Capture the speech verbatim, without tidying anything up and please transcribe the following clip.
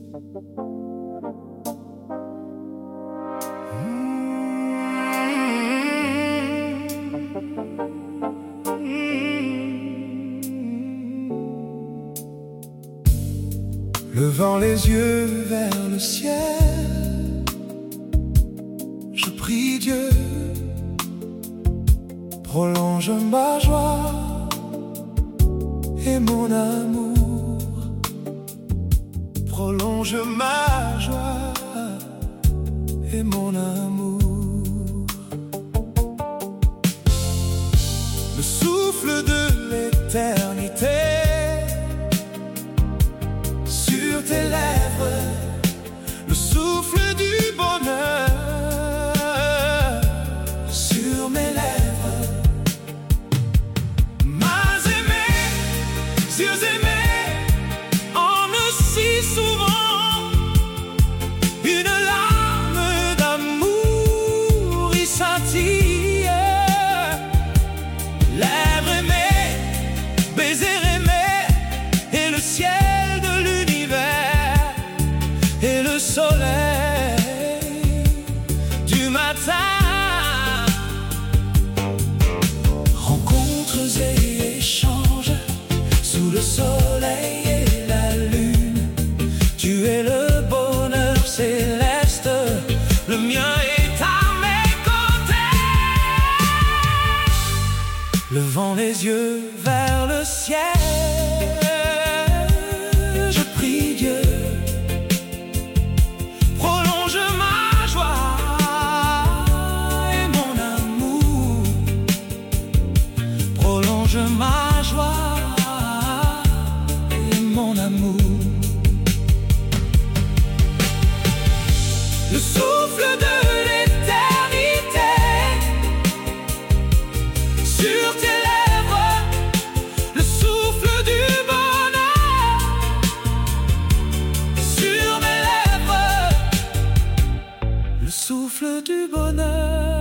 Levant les yeux vers le ciel, je prie Dieu, prolonge ma joie et mon amour, prolonge ma joie et mon amour. Le souffle de l'éternité sur tes lèvres, le souffle du bonheur sur mes lèvres. Mains aimées, yeux aimés, en si souvent une larme d'amour y scintille. Lèvres aimées, baisers aimés, et le ciel et le soleil du matin. Rencontres et échanges sous le soleil et la lune. Tu es le bonheur céleste, le mien est à mes côtés. Levant les yeux vers le ciel, je prie Dieu, ma joie et mon amour. Le souffle de l'éternité sur tes lèvres, le souffle du bonheur sur mes lèvres, le souffle du bonheur.